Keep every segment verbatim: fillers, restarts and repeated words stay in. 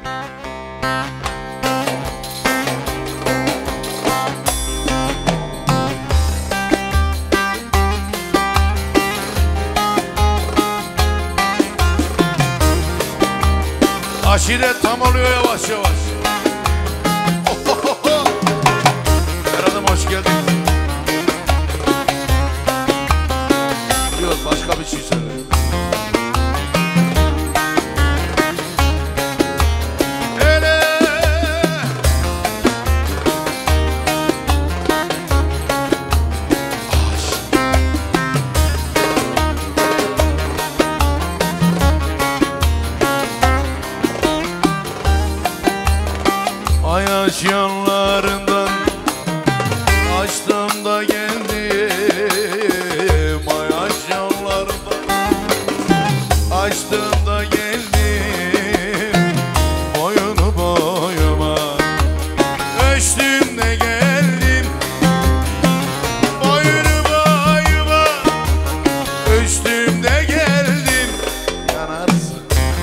Aşiret tam oluyor yavaş yavaş. Ferhat'ım hoş geldin. Yok başka bir şey söyle. Ayaş yanlarından açtım da geldim. Ayaş yanlarından açtım da geldim. Boyunu boyuma ölçtüm de geldim. Boyunu boyuma ölçtüm de geldim. Yanarsın.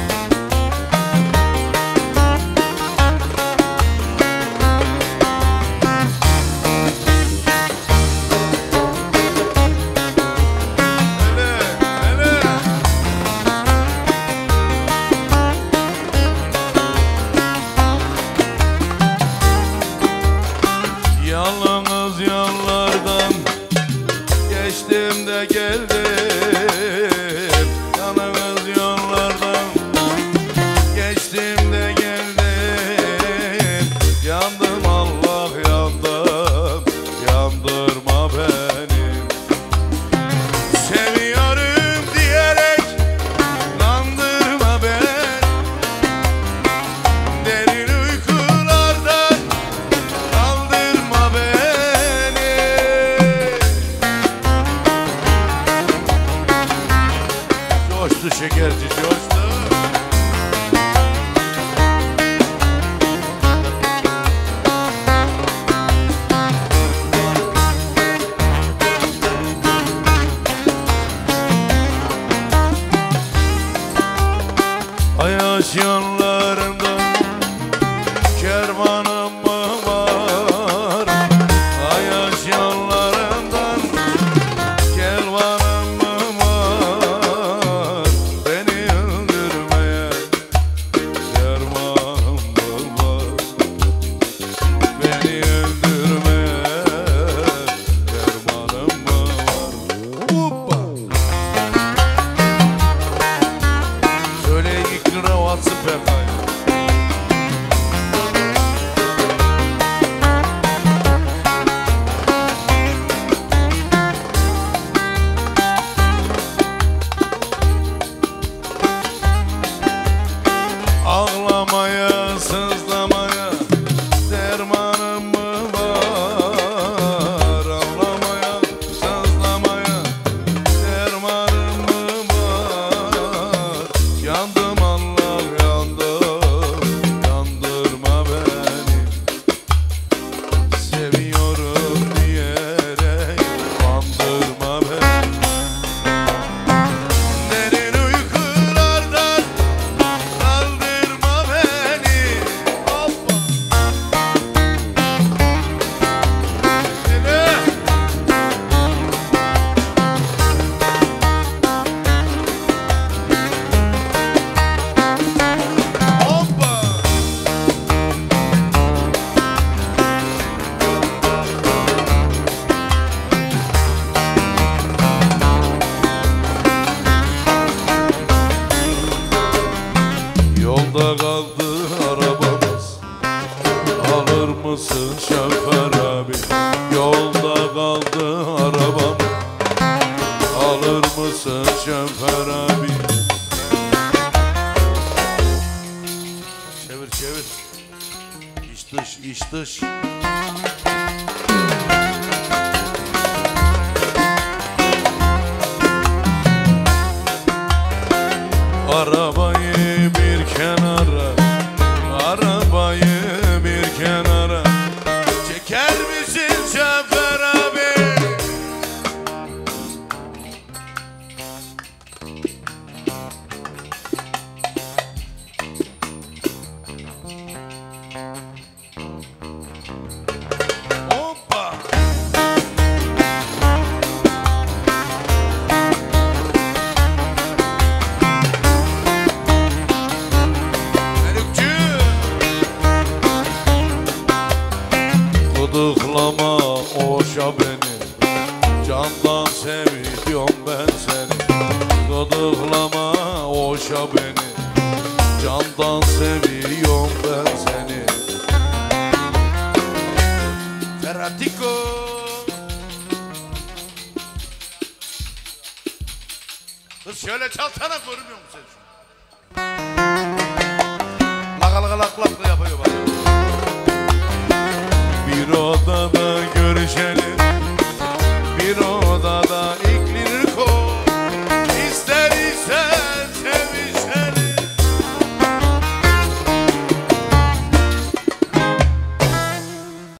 Yalnız yollardan geçtim de geldim. Yalnız yollardan geçtim de geldim. Yandım Allah yandım, yandırma beni. Seviyorum diyerek kandırma beni. Derin uykulardan kaldırma beni. Coştu şekerci coştu. Ayaş yanlarında kervanım mı var? Ayaş yanlarından kervanım mı var? Beni öldürmeye kervanım mı var? Beni öldürmeye kervanım mı var? Hoppa! Söyleyin ilk lira vatsın pekay. Ağlamaya, sızlamaya dermanım mı var? Ağlamaya, sızlamaya dermanım mı var? Yandım Allah yandım, yandırma beni. Seviyorum diyerek kandırma beni. Derin uykulardan kaldırma beni. Hoppa. Hele. Hoppa. Yolda kaldı arabamız, alır mısın şoför abi? Yolda kaldı arabam, alır mısın şoför abi? Çevir çevir. İç dış iç dış. Arabayı bir kenara, arabayı bir kenara çeker misin şoför abi? Gıdıklama oşa beni, candan seviyorum ben seni. Gıdıklama oşa beni, candan seviyorum ben seni. Ferratiko. Kız şöyle çalsana, görmüyor musun sen şunu? Laka laka lak lak da yapıyor bak.